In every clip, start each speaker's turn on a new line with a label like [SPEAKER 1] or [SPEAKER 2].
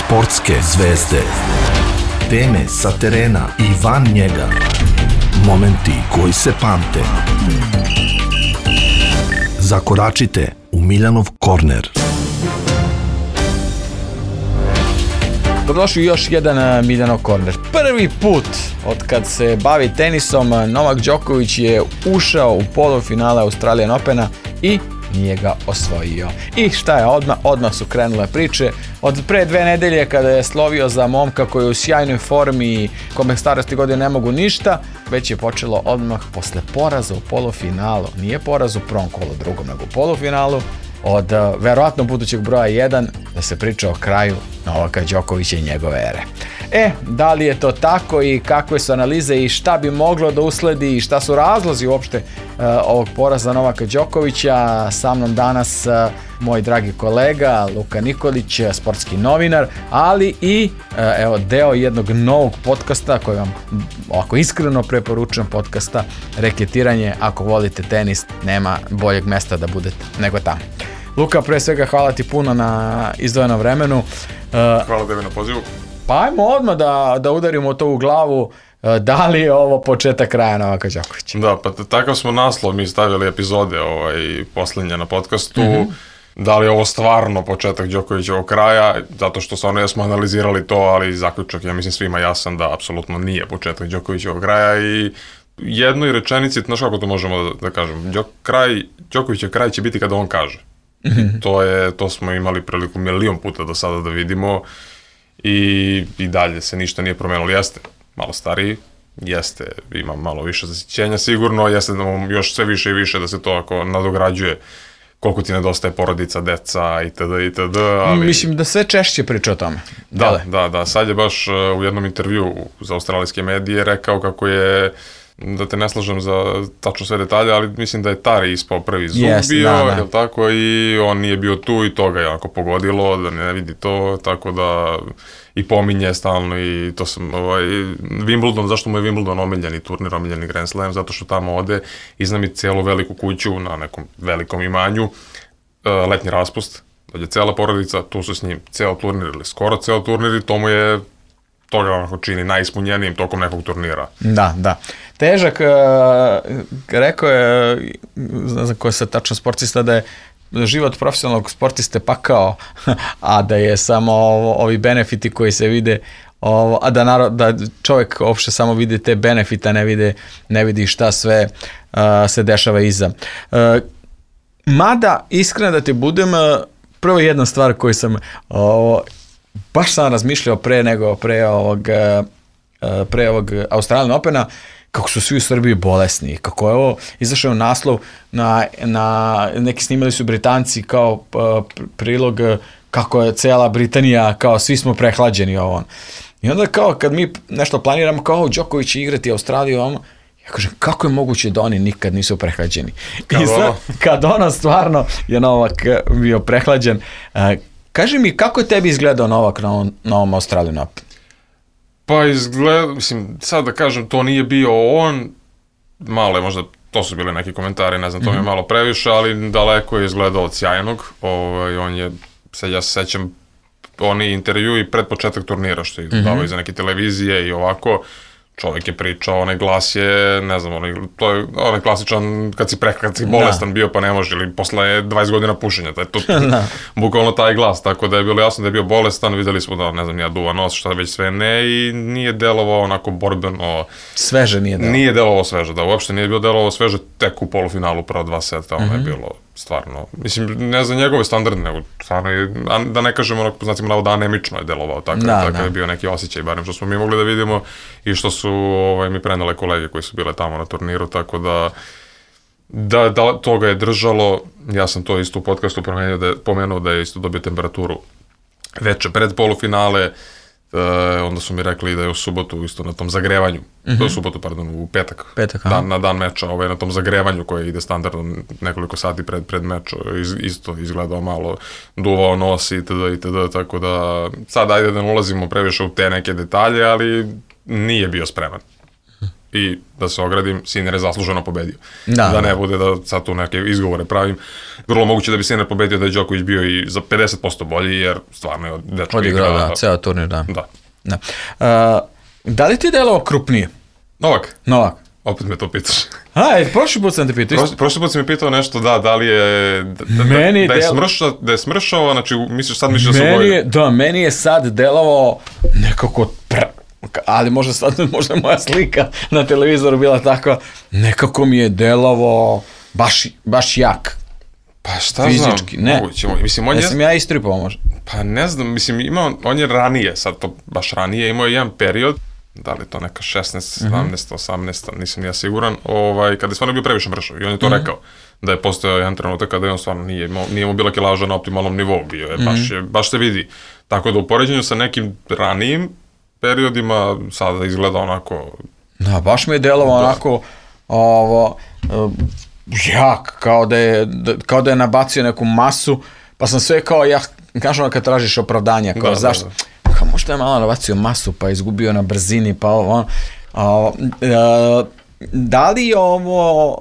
[SPEAKER 1] Sportske zvezde. Teme sa terena i van njega. Momenti koji se pamte. Zakoračite u Miljanov korner.
[SPEAKER 2] Dobrodošli u još jedan Miljanov korner. Prvi put od kad se bavi tenisom, Novak Đoković je ušao u polufinale Australian Opena i nije ga osvojio. I šta je odmah su krenule priče. Od pre 2 nedelje kada je slovio za momka koji je u sjajnoj formi i kome starosti godine ne mogu ništa, već je počelo odmah posle poraza u polufinalu. Nije poraz u prvom kolu, drugom, nego u polufinalu. Od verovatno budućeg broja 1 da se priča o kraju Novaka Đokovića i njegove ere. Da li je to tako i kakve su analize i šta bi moglo da usledi i šta su razlozi uopšte ovog poraza Novaka Đokovića? Sa mnom danas moj dragi kolega Luka Nikolić, sportski novinar, ali i deo jednog novog podcasta koji vam ovako iskreno preporučujem, podcasta Reketiranje. Ako volite tenis, nema boljeg mesta da budete nego tamo. Luka, pre svega hvala ti puno na izdvojenom vremenu.
[SPEAKER 3] Hvala tebi na pozivu.
[SPEAKER 2] Pa ajmo odmah da udarimo to u glavu. Da li je ovo početak kraja Novaka Đokovića?
[SPEAKER 3] Da, pa takav smo naslov mi stavili epizode posljednje na podcastu. Da li je ovo stvarno početak Đokovićevog kraja? Zato što stvarno smo analizirali to, ali zaključak ja mislim svima jasan da apsolutno nije početak Đokovićevog kraja i jednoj rečenici, znaš kako to možemo da kažem, Đokovićev kraj će biti kada on kaže. To smo imali priliku milion puta do sada da vidimo i dalje se ništa nije promenilo. Jeste malo stariji, jeste, ima malo više zasjećenja sigurno, jeste da mu još sve više i više da se to ako nadograđuje koliko ti nedostaje porodica, deca itd. Ali... Mislim
[SPEAKER 2] da sve češće priča o tome.
[SPEAKER 3] Da, sad je baš u jednom intervju za australijske medije rekao kako je, da te ne slažem za tačno sve detalje, ali mislim da je Tari ispao prvi zub bio, tako, i on nije bio tu i to ga je onako pogodilo, da ne vidi to, tako da i pominje stalno i to sam, Wimbledon, zašto mu je Wimbledon omiljeni turnir, omiljeni Grand Slam, zato što tamo ode, iznajmi cijelu veliku kuću na nekom velikom imanju, letnji raspust, dođe cijela porodica, tu su s njim ceo turnir ili skoro ceo turnir i to mu je, to ga onako čini najispunjenijim tokom nekog turnira.
[SPEAKER 2] Da. Težak, rekao je, ne znam ko je sad tačno sportista, da je život profesionalnog sportiste pakao, a da je samo ovi benefiti koji se vide, a da čovjek uopšte samo vidi te benefita, ne vidi šta sve se dešava iza. Mada, iskreno da ti budem, prvo jedna stvar koju sam baš sam razmišljao pre ovog Australian Opena, kako su svi u Srbiji bolesni, kako je ovo izašao naslov na neki snimali su Britanci kao prilog kako je cijela Britanija, kao svi smo prehlađeni ovo. I onda kao kad mi nešto planiramo, kao Đoković će igrati Australiju, ja kažem kako je moguće da oni nikad nisu prehlađeni. I sad, kad ono stvarno je Novak bio prehlađen, kaži mi kako je tebi izgledao Novak na ovom Australian Open?
[SPEAKER 3] Pa izgleda, mislim, sad da kažem, to nije bio on, malo je možda, to su bili neki komentari, ne znam, to mi je malo previše, ali daleko je izgledao od sjajnog. On je, sad ja se sećam, oni intervju i pred početak turnira što je davao iza neke televizije i ovako, čovjek je pričao, onaj glas je, ne znam, to je onaj klasičan kad si bolestan bio pa ne može, ili posle 20 godina pušenja, bukvalno taj glas, tako da je bilo jasno da je bio bolestan, videli smo da, ne znam, nije duva nos, šta već sve ne, i nije delovao onako borbeno.
[SPEAKER 2] Sveže nije delovao.
[SPEAKER 3] Nije delovao sveže, da, uopšte nije bio delovao sveže, tek u polufinalu prva 2 seta, ono je bilo stvarno, mislim, ne za njegove standarde, nego stvarno je, da ne kažemo, onako, znacimo navoda, anemično je delovao, tako je bio neki osjećaj, barem što smo mi mogli da vidimo i što su mi prenale kolege koji su bile tamo na turniru, tako da toga je držalo. Ja sam to isto u podcastu pomenuo da je isto dobio temperaturu veče pred polufinale, onda su mi rekli da je u subotu isto na tom zagrevanju, u petak, na dan meča, na tom zagrevanju koje ide standardno nekoliko sati pred meč, isto izgledao malo, duvao nos itd. Tako da sad ajde da ne ulazimo previše u te neke detalje, ali nije bio spreman. i da se ogradim, Sinner je zasluženo pobedio. Da ne bude da sad tu neke izgovore pravim. Vrlo moguće da bi Sinner pobedio da je Đoković bio i za 50% bolji, jer stvarno je dečko igrao.
[SPEAKER 2] Da, ceo turnir, da. Da li ti delovao krupnije? Novak.
[SPEAKER 3] Opet me to pitaš.
[SPEAKER 2] Prošli put sam te pitao.
[SPEAKER 3] Prošli put si mi pitao nešto, da li je... Da je smršao, znači sad misliš da su boje.
[SPEAKER 2] Meni je sad delovao nekako... Ali možda je moja slika na televizoru bila takva, nekako mi je delovao baš jak.
[SPEAKER 3] Pa šta
[SPEAKER 2] fizički,
[SPEAKER 3] znam, moguće. Mislim,
[SPEAKER 2] sam ja istripao možda.
[SPEAKER 3] Pa ne znam, mislim, on je ranije, sad to baš ranije, imao je jedan period, da li to neka 16, 17, 18, nisam ja siguran, kada je stvarno bio previše mršav i on je to rekao, da je postojao jedan trenutak kada je on stvarno nije mu bila kilaža na optimalnom nivou bio, baš se vidi. Tako da u poređenju sa nekim ranijim periodima sada izgleda onako...
[SPEAKER 2] Da, baš mi je delovao onako jak, kao da je nabacio neku masu, pa sam sve kao kažem kad tražiš opravdanja, kao zašto? Kao možda je malo nabacio masu, pa izgubio na brzini, pa da li je ovo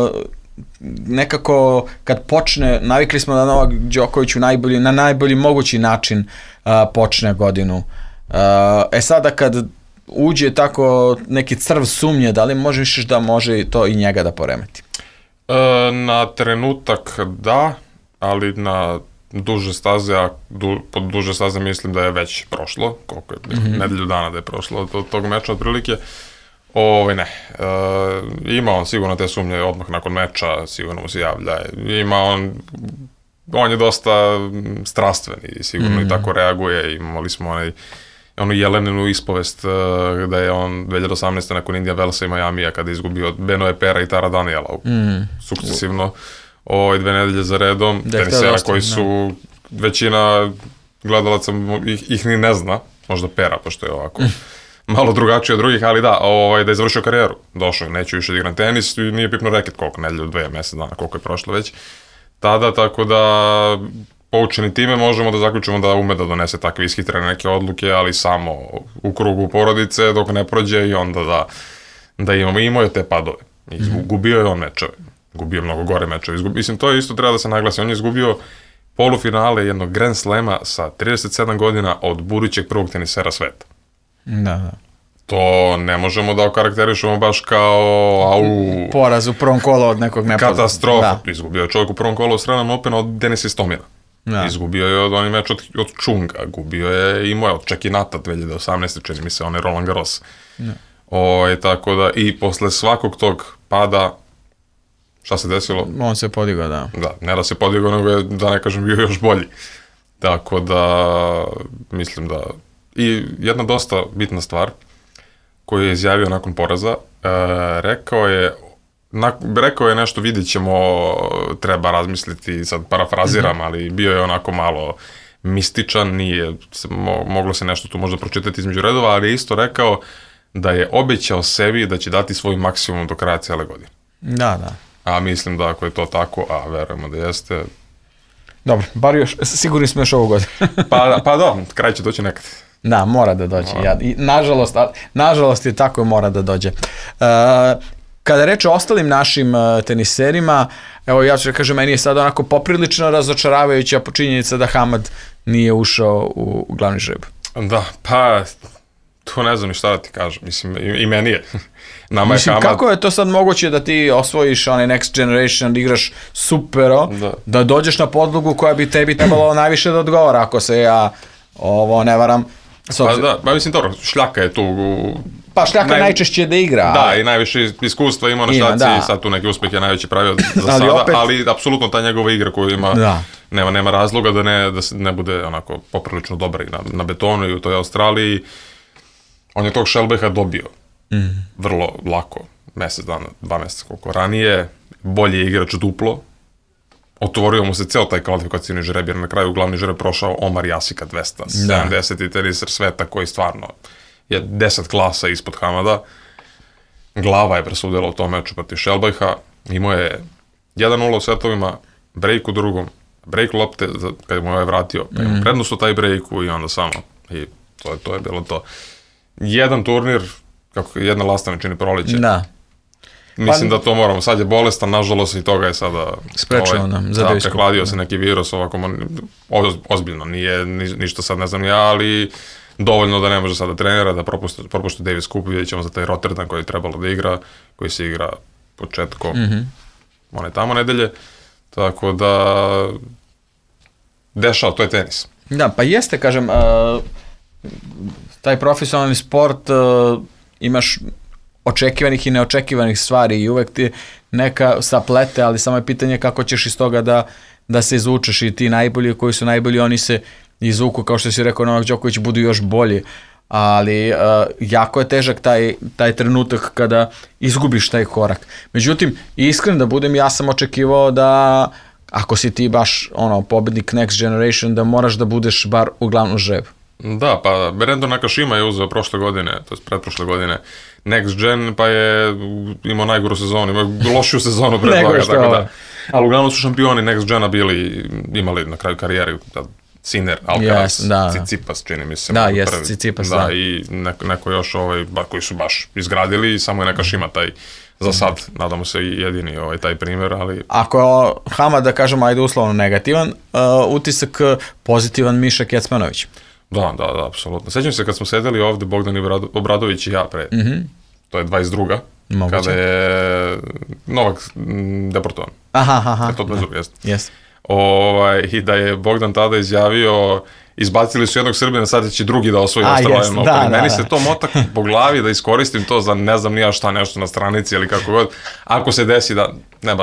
[SPEAKER 2] nekako kad počne, navikli smo da Novak Đoković na najbolji mogući način počne godinu. Sada kad uđe tako neki crv sumnje, da li možeš da može to i njega da poremeti?
[SPEAKER 3] Na trenutak da, ali na duže staze, pod duže staze mislim da je već prošlo, koliko je nedelju dana da je prošlo od tog meča otprilike. Ne, ima on sigurno te sumnje odmah nakon meča, sigurno mu se javlja, on je dosta strastven i sigurno i tako reaguje, imali smo onu Jeleninu ispovest da je on 2018. nakon Indian Wellsa i Majamija kada je izgubio Benoje Pera i Tara Daniela sukcesivno 2 nedelje za redom, tenisera koji su većina gledalaca ih ni ne zna, možda Pera, pošto je ovako malo drugačije od drugih, ali da je završio karijeru, došao, neću više da igram tenis i nije pipno reket koliko, nedelju, 2 mjeseca dana, koliko je prošlo već tada, tako da poučeni time možemo da zaključimo da ume da donese takve ishitrene neke odluke, ali samo u krugu porodice dok ne prođe i onda da imamo te padove. Gubio je on mečeve, gubio mnogo gore mečeve. Mislim, to isto treba da se naglasi. On je izgubio polufinale jednog Grand Slema sa 37 godina od budućeg prvog tenisera sveta.
[SPEAKER 2] Da.
[SPEAKER 3] To ne možemo da okarakterišemo baš kao
[SPEAKER 2] poraz u prvom kolu od nekog nepoznatog.
[SPEAKER 3] Katastrofa. Izgubio je čovjek u prvom kolu od Australian Opena od Denisa Istomina. Izgubio je od meč od Čunga, gubio je i od Čekinata 2018. čini mi se, on je Roland Garros. Tako da, i posle svakog tog pada, šta se desilo?
[SPEAKER 2] On se podigao, da.
[SPEAKER 3] Da, ne da se podigao, nego je, da ne kažem, bio još bolji. Tako da, mislim da... I jedna dosta bitna stvar koju je izjavio nakon poraza, rekao je nešto, vidjet ćemo, treba razmisliti, sad parafraziram, ali bio je onako malo mističan, moglo se nešto tu možda pročitati između redova, ali je isto rekao da je obećao sebi da će dati svoj maksimum do kraja cijele godine.
[SPEAKER 2] Da.
[SPEAKER 3] A mislim da ako je to tako, a verujemo da jeste...
[SPEAKER 2] Dobro, bar još, sigurni smo još ovu godinu.
[SPEAKER 3] Pa da, kraj će doći nekad.
[SPEAKER 2] Da, mora da dođe. I nažalost je tako, mora da dođe. Kada reče o ostalim našim teniserima, evo ja ću da kažem, meni je sad onako poprilično razočaravajuća činjenica da Hamad nije ušao u glavni žreb.
[SPEAKER 3] Da, pa tu ne znam ni šta da ti kažem, mislim, i meni je.
[SPEAKER 2] Mislim, kako je to sad moguće da ti osvojiš onaj Next Generation, da igraš supero, da dođeš na podlogu koja bi tebi trebalo najviše da odgovara, ako se ja ne varam.
[SPEAKER 3] Pa mislim, dobro, Šljaka je tu...
[SPEAKER 2] Pa Šljaka najčešće da igra.
[SPEAKER 3] Da, i najviše iskustva ima na Šljaci i sad tu neki uspeh je najveći pravio za sada, ali apsolutno ta njegova igra koju ima, nema razloga da ne bude onako poprilično dobra i na betonu i u toj Australiji. On je tog Shelbeha dobio vrlo lako, mjesec dana, 2 mjeseca koliko ranije, bolji je igrač duplo, otvorio mu se ceo taj kvalifikacijni žreb, jer na kraju glavni žreb prošao Omar Jasika 270. teniser sveta koji stvarno je 10 klasa ispod Hamada. Glava je presudila u tom meču protiv Shelbeha, imao je 1-0 u setovima, break u drugom, break lopte kad mu je vratio, prednost u taj breaku i onda samo, i to je bilo to. Jedan turnir, kako jedna lasta ne čini proleće.
[SPEAKER 2] Da.
[SPEAKER 3] Mislim da to moramo, sad je bolestan, nažalost i toga je sada...
[SPEAKER 2] Sprečao nam za Davis Cup.
[SPEAKER 3] Prekladio se neki virus, ovako, ozbiljno, nije ništa sad ne znam ja, ali dovoljno da ne može sada trenera, da propušta Davis Cup, vidjet ćemo za taj Rotterdam koji je trebalo da igra, koji se igra početkom one tamo nedelje, tako da dešao, to je tenis.
[SPEAKER 2] Da, pa jeste, kažem, taj profesionalni sport imaš očekivanih i neočekivanih stvari i uvek ti neka saplete, ali samo je pitanje kako ćeš iz toga da se izvučeš i ti najbolji koji su najbolji, oni se izvuku, kao što si rekao, Novak Đoković, budu još bolji, ali jako je težak taj trenutak kada izgubiš taj korak. Međutim, iskren da budem, ja sam očekivao da ako si ti baš pobednik Next Generation, da moraš da budeš bar u glavnom žrebu.
[SPEAKER 3] Da, pa Brandon Nakashima je uzeo prošle godine, to je pretprošle godine, Next Gen, pa je imao najgoru sezonu, imao lošiju sezonu pre toga, tako da. Ali uglavnom su šampioni Next Gena imali na kraju karijeri, Sinner, Alcaraz, Tsitsipas, čini mi se.
[SPEAKER 2] Da, jest, Tsitsipas, da.
[SPEAKER 3] I neko još koji su baš izgradili, samo je Nakashima taj, za sad, nadamo se i jedini taj primjer, ali...
[SPEAKER 2] Ako je Hamad, da kažemo, ajde uslovno negativan, utisak pozitivan Miša Kecmanović.
[SPEAKER 3] Da, apsolutno. Sećam se kad smo sedeli ovde, Bogdan Obradović i ja to je 22. Moguće. Kada je Novak deportovan.
[SPEAKER 2] Aha.
[SPEAKER 3] Je to 22,
[SPEAKER 2] jeste.
[SPEAKER 3] I da je Bogdan tada izjavio, izbacili su jednog Srbina, sad će drugi da osvoji Australijan Open. Meni se to motak po glavi da iskoristim to za ne znam nija šta, nešto na stranici ili kako god. Ako se desi da,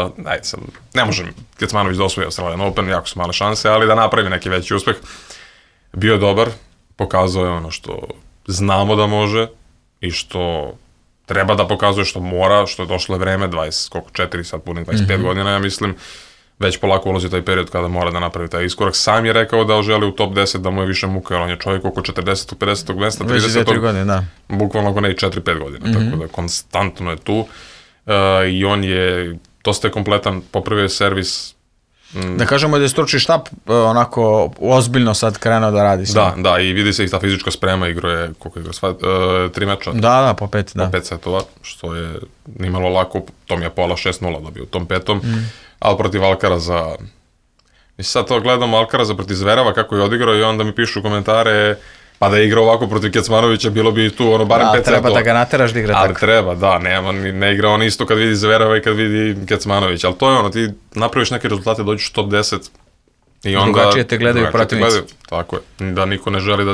[SPEAKER 3] ne može Kecmanović da osvoji Australijan Open, jako su male šanse, ali da napravi neki veći uspeh. Bio je dobar, pokazao je ono što znamo da može i što treba da pokazuje, što mora, što je došlo vreme, 4, sad punim 25 godina, ja mislim, već polako ulazi taj period kada mora da napravi taj iskorak. Sam je rekao da želi u top 10, da mu je više muka, jer on je čovjek oko 40. 50. mesta, 30.
[SPEAKER 2] godine, da.
[SPEAKER 3] Bukvalno ako ne i 4-5 godina, tako da konstantno je tu i on je dosta kompletan, popravio je servis.
[SPEAKER 2] Da kažemo da je stručni štab onako ozbiljno sad krenuo da radi.
[SPEAKER 3] Da, i vidi se i ta fizička sprema, igrao je, koliko je igrao, 3 meča.
[SPEAKER 2] Da, po 5, da.
[SPEAKER 3] Po 5 setova, što je nimalo lako, Tom je pola 6-0 dobio u tom petom, ali protiv Alcaraza, mislim sad to gledamo Alcaraza protiv Zverava kako je odigrao i onda mi pišu komentare, pa da je igrao ovako protiv Kecmanovića, bilo bi tu barem 5 setova.
[SPEAKER 2] Treba da ga nateraš da igra tako.
[SPEAKER 3] Ali treba, da, ne igra on isto kad vidi Zverava i kad vidi Kecmanovića, ali to je ti napraviš neke rezultate, dođeš top 10 i onda...
[SPEAKER 2] Drugačije te gledaju protivnici.
[SPEAKER 3] Tako je, da niko ne želi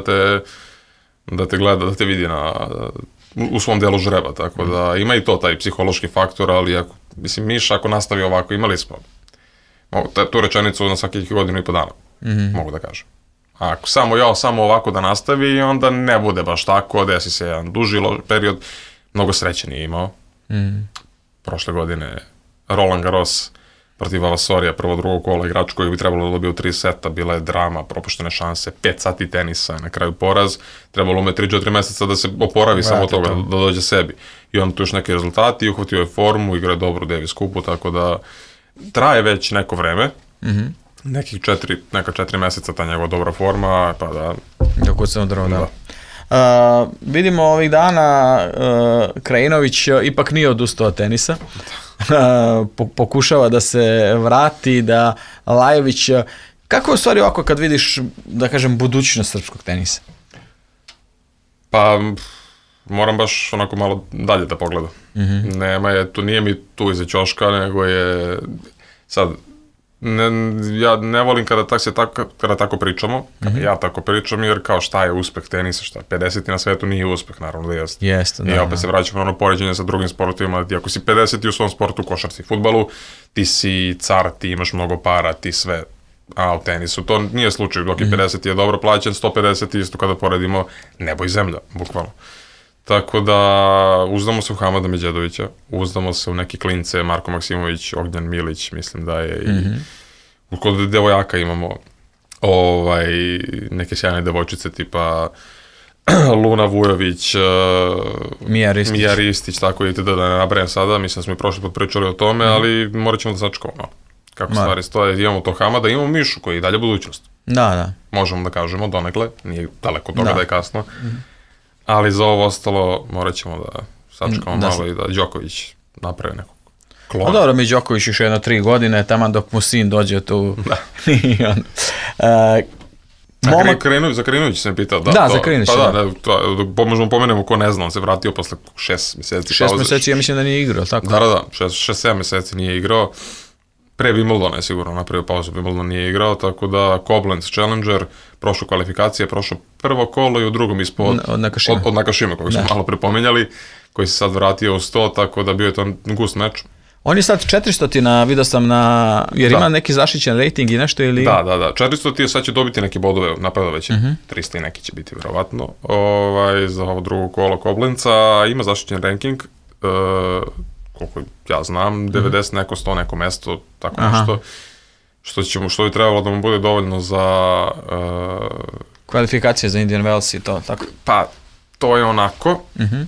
[SPEAKER 3] da te gleda, da te vidi u svom delu žreba, tako da ima i to taj psihološki faktor, ali mislim, Miša ako nastavi ovako, imali smo tu rečenicu na svakih godinu i po dana, mogu da kažem. Ako samo ovako da nastavi, onda ne bude baš tako, desi se jedan duži period, mnogo sreće nije imao. Prošle godine Roland Garros protiv Vavasorija, prvo drugog kola, igrač koji bi trebalo da dobio 3 seta, bila je drama, propuštene šanse, 5 sati tenisa, na kraju poraz, trebalo mu je 3-4 meseca da se oporavi samo toga, da dođe sebi. I onda tu još neki rezultati, uhvatio je formu, igra je dobro u Davis Cupu, tako da traje već neko vreme, neka 4 meseca ta njegova dobra forma, pa da...
[SPEAKER 2] Dok se odrao, da. Vidimo ovih dana Krajinović ipak nije odustao od tenisa. Pokušava da se vrati, da Lajović... Kako je u stvari ovako kad vidiš, da kažem, budućnost srpskog tenisa?
[SPEAKER 3] Pa, moram baš onako malo dalje da pogledam. Nije mi tu iza ćoška, nego je sad... Ja ne volim kada tako pričamo, kada ja tako pričam, jer kao šta je uspeh tenisa, šta 50. na svetu nije uspeh, naravno da jeste. I opet se vraćamo na ono poređenje sa drugim sportovima, ako si 50. u svom sportu, košarci i fudbalu, ti si car, ti imaš mnogo para, ti sve, a u tenisu to nije slučaj, dok je 50. je dobro plaćen, 150. isto kada poredimo nebo i zemlja, bukvalno. Tako da uzdamo se u Hamada Medjedovića, uzdamo se u neke klince, Marko Maksimović, Ognjan Milić, mislim da je i kod devojaka imamo neke sjajne devojčice tipa Luna Vujović, Mija Ristić, tako itd. Da ne nabrajem sada, mislim da smo i prošli put pričali o tome, ali morat ćemo da sačekamo kako stvari stoje. Imamo to Hamada, imamo Mišu koji je dalje budućnost.
[SPEAKER 2] Da.
[SPEAKER 3] Možemo da kažemo donekle, nije daleko toga da je kasno. Ali za ovo ostalo morat ćemo da sačekamo malo i da Đoković napravi nekog klona.
[SPEAKER 2] Dobro, mi Đoković još 3 godine, taman dok mu sin dođe tu.
[SPEAKER 3] Da. Za Krinović sam pitao.
[SPEAKER 2] Da, za Krinović.
[SPEAKER 3] Pa da, možemo pomenemo ko ne zna, on se vratio posle 6 mjeseci pauze.
[SPEAKER 2] 6 mjeseci, ja mislim da nije igrao, tako?
[SPEAKER 3] Da, 6-7 mjeseci nije igrao. Pre Wimbledona je sigurno napravio pauzu, Wimbledon nije igrao, tako da Koblenz Challenger, prošao kvalifikacije, prošao prvo kolo i u drugom ispod
[SPEAKER 2] od Nakashima.
[SPEAKER 3] Od Nakashima, kojeg smo malo prepominjali, koji se sad vratio u 100, tako da bio je to gust meč.
[SPEAKER 2] On je sad 400, vidio sam jer ima neki zaštićen rating i nešto ili...
[SPEAKER 3] Da, 400 sad će dobiti neke bodove, napravda već 300 i neki će biti vjerovatno, za ovo drugo kolo Koblenca, ima zaštićen ranking, koliko ja znam, 90 neko, 100 neko mesto, tako nešto, što bi trebalo da mu bude dovoljno za...
[SPEAKER 2] kvalifikacije za Indian Wells i to, tako?
[SPEAKER 3] Pa, to je onako,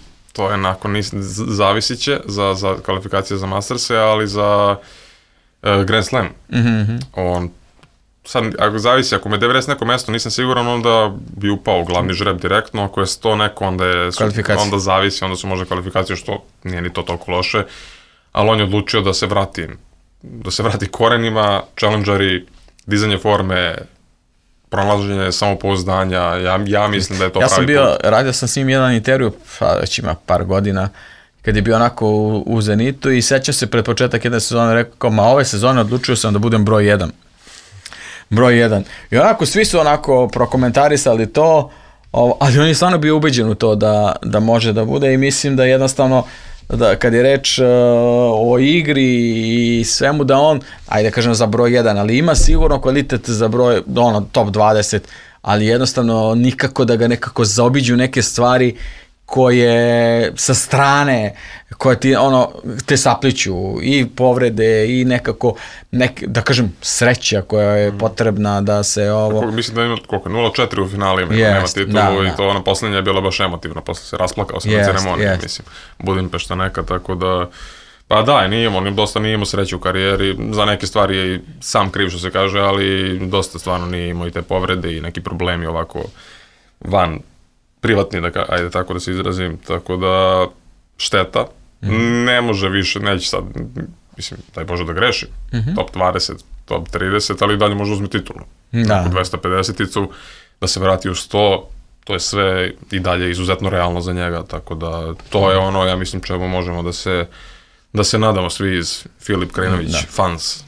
[SPEAKER 3] zavisit će za kvalifikacije za Masterse, ali za Grand Slam. On, sad, zavisi, ako me 90 neko mesto nisam siguran, onda bi upao glavni žreb direktno, ako je 100 neko, onda zavisi, onda su možda kvalifikacije, što nije ni to toliko loše, ali on je odlučio da se vrati korenima, challengeri, dizanje forme, pronalaženje samopouzdanja, ja mislim da je to pravi put.
[SPEAKER 2] Radio sam s njim jedan intervju, već ima par godina, kad je bio onako u Zenitu i sećam se pred početak jedne sezone, rekao, ove sezone odlučio sam da budem broj 1. Broj 1. I onako, svi su onako prokomentarisali to, ali on je stvarno bio ubeđen u to da može da bude i mislim da jednostavno, kad je reč o igri i svemu, da on, ajde kažem za broj 1, ali ima sigurno kvalitet za broj, top 20, ali jednostavno nikako da ga nekako zaobiđu neke stvari koje sa strane, koje ti te sapliću i povrede i nekako, da kažem, sreća koja je potrebna da se ovo...
[SPEAKER 3] Mislim da ima 0-4 u finalima, nema titulu i to ona posljednja je bila baš emotivna, posle se rasplakao sam na ceremoniji, mislim, Budimpešta neka, tako da... Pa da, on dosta nije imao sreće u karijeri, za neke stvari je i sam kriv što se kaže, ali dosta stvarno nije imao i te povrede i neki problemi ovako van privatni, ajde tako da se izrazim, tako da šteta, ne može više, neće sad, mislim, daj Bože da greši, top 20, top 30, ali dalje može uzme titulu, oko 250-icu, da se vrati u 100, to je sve i dalje izuzetno realno za njega, tako da to je ono, ja mislim, čemu možemo da se nadamo svi iz Filip Krajinović fans.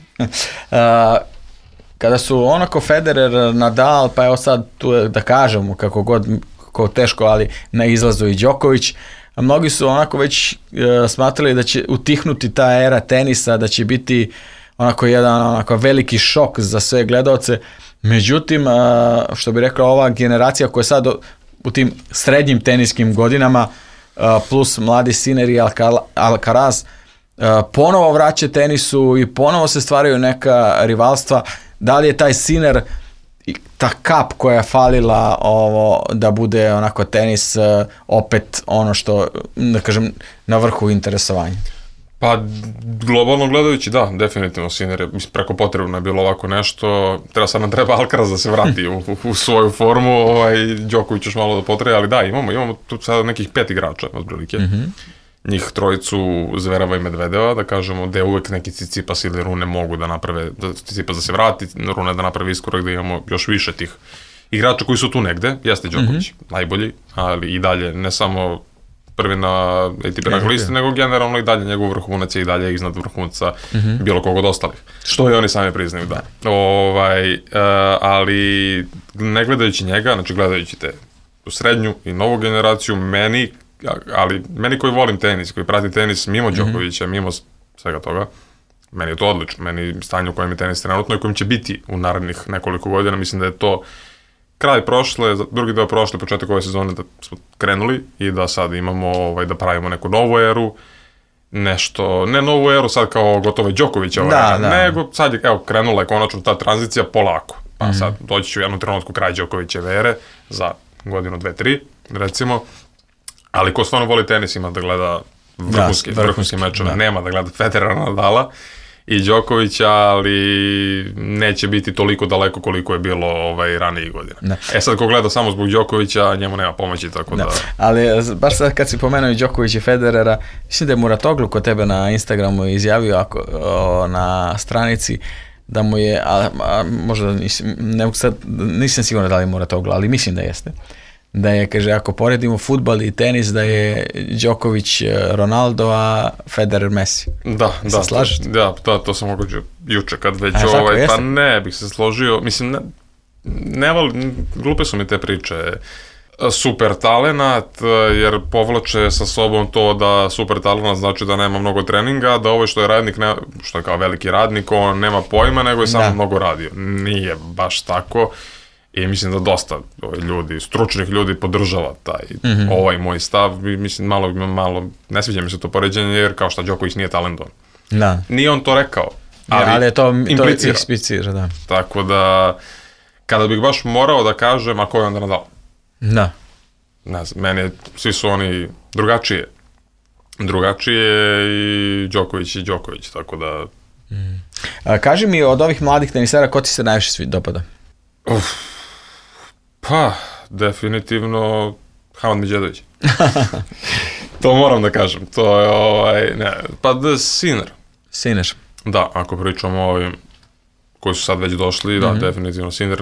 [SPEAKER 2] Kada su onako Federer, Nadal, pa evo sad tu da kažemo kako god teško, ali na izlazu i Đoković, mnogi su onako već smatrali da će utihnuti ta era tenisa, da će biti onako jedan veliki šok za sve gledaoce. Međutim, što bi rekla, ova generacija koja je sad u tim srednjim teniskim godinama, plus mladi Sinner i Alcaraz, ponovo vraća tenisu i ponovo se stvaraju neka rivalstva. Da li je taj Sinner ta kap koja je falila da bude onako tenis opet ono što, da kažem, na vrhu interesovanja?
[SPEAKER 3] Pa, globalno gledajući, da, definitivno Sinner je, preko potrebno je bilo ovako nešto, sad nam treba Alcaraz da se vrati u svoju formu, Đoković još malo da potraje, ali da, imamo tu sada nekih 5 igrača, otprilike. Njih trojicu Zverava i Medvedeva, da kažemo, da je uvek neki Tsitsipas ili Rune mogu da naprave, Tsitsipas da se vrati, Rune da napravi iskorak, da imamo još više tih igrača koji su tu negde, jeste Đoković najbolji, ali i dalje, ne samo prvi na ATP rank listi, nego generalno i dalje njegov vrhunac je i dalje iznad vrhunca bilo kog od ostalih. Što i oni sami priznaju, da. Ali ne gledajući njega, znači gledajući te u srednju i novu generaciju, meni koji volim tenis, koji prati tenis mimo Đokovića, mimo svega toga, meni je to odlično. Meni stanje u kojem je tenis trenutno i kojem će biti u narednih nekoliko godina, mislim da je to kraj prošle, drugi deo prošle, početak ove sezone da smo krenuli i da sad imamo da pravimo neku novu eru, nešto, ne novu eru sad kao gotove Đokovića, nego sad je krenula je konačno ta tranzicija polako. Pa sad doći ću u jednom trenutku kraj Đokovićeve ere za godinu, 2, 3, recimo. Ali ko stvarno voli tenis ima da gleda vrhunski mečeve, nema da gleda Federera, Nadala i Đokovića, ali neće biti toliko daleko koliko je bilo ranijih godina. Da. Sad ko gleda samo zbog Đokovića, njemu nema pomoći, tako da...
[SPEAKER 2] Ali baš sad kad si pomenuo i Đoković i Federera, mislim da je Muratoglu kod tebe na Instagramu izjavio na stranici da mu je, možda nisam siguran da li je Muratoglu, ali mislim da jeste. Da je, kaže, ako poredimo fudbal i tenis, da je Đoković Ronaldo, a Federer Messi.
[SPEAKER 3] Da, to sam mogu juče kad već pa ne bih se složio, mislim, glupe su mi te priče. Super talenat, jer povlače sa sobom to da super talenat znači da nema mnogo treninga, da ovo što je radnik, što je kao veliki radnik, on nema pojma, nego je samo mnogo radio. Nije baš tako. I mislim da dosta ljudi, stručnih ljudi podržava taj moj stav. Mislim, malo ne sviđa mi se to poređenje, jer kao što Đoković nije talentovan. Da. Nije on to rekao, ali je to implicira. Da. Tako da, kada bih baš morao da kažem, a ko je onda Nadal? Da. Ne znam, meni svi su oni drugačije i Đoković, tako da...
[SPEAKER 2] Kaži mi od ovih mladih tenisera, ko ti se najviše dopada?
[SPEAKER 3] Pa, definitivno Hamad Medžedović. To moram da kažem. To je Sinner. Da, ako pričamo o ovim koji su sad već došli, da, definitivno Sinner.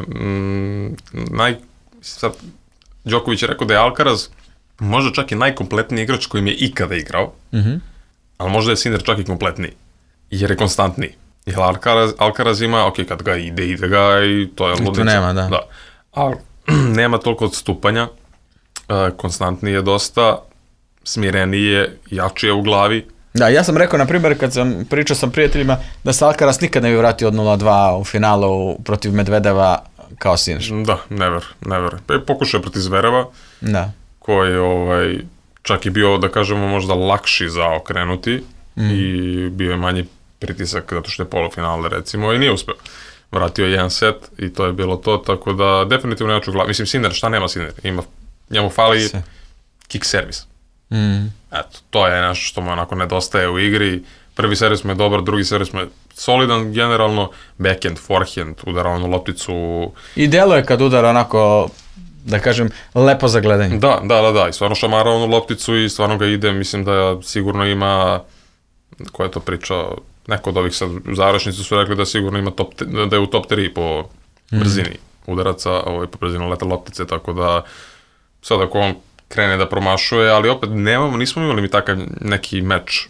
[SPEAKER 3] Sad, Đoković je rekao da je Alcaraz možda čak i najkompletniji igrač kojim je ikada igrao, ali možda je Sinner čak i kompletniji, jer je konstantniji. Jer Alcaraz ima, kad ga ide ga i to je ludnica.
[SPEAKER 2] To nema, da.
[SPEAKER 3] Ali nema toliko odstupanja, konstantniji je dosta, smireniji je, jači je u glavi.
[SPEAKER 2] Da, ja sam rekao, na primjer, kad sam pričao sa prijateljima, da se Alcaraz nikad ne bi vratio od 0-2 u finalu protiv Medvedeva kao Sinner.
[SPEAKER 3] Da, never. Pokušao je protiv Zvereva, koji je čak i bio, da kažemo, možda lakši za okrenuti i bio je manji pritisak zato što je polufinale, recimo, i nije uspeo. Vratio je jedan set i to je bilo to, tako da definitivno jaču glavu. Mislim, Sinner, šta nema Sinner? Njemu fali kick servis. Eto, to je nešto što mu onako nedostaje u igri. Prvi servis mu je dobar, drugi servis mu je solidan generalno, backhand, forehand, udara onu lopticu.
[SPEAKER 2] I deluje kad udara onako, da kažem, lepo za gledanje.
[SPEAKER 3] Da, i stvarno šamara onu lopticu i stvarno ga ide, mislim da sigurno ima, ko je to pričao, neko od ovih sad završnici su rekli da sigurno ima da je u top 3 po brzini udaraca, po brzini leta loptice, tako da sad ako on krene da promašuje, ali opet nismo imali mi takav neki meč.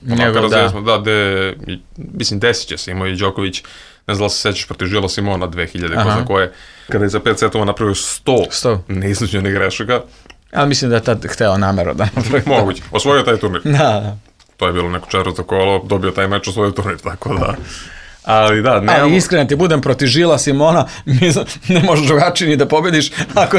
[SPEAKER 3] Mislim, desit će se, imao i Đoković, ne znam da se sećaš protiv Žila Simona 2000, ko za koje, kada je za 5 setova napravio 100 neiznuđenih grešaka.
[SPEAKER 2] Ali mislim da je tad hteo namero da napravi.
[SPEAKER 3] Moguće, osvojio taj turnir. Da. To je bilo neko četvrto kolo, dobio taj meč, osvojio turnir, tako da... Ali da, nemamo...
[SPEAKER 2] Ali iskreno ti budem protiv Žila Simona, ne možeš drugačije ni da pobediš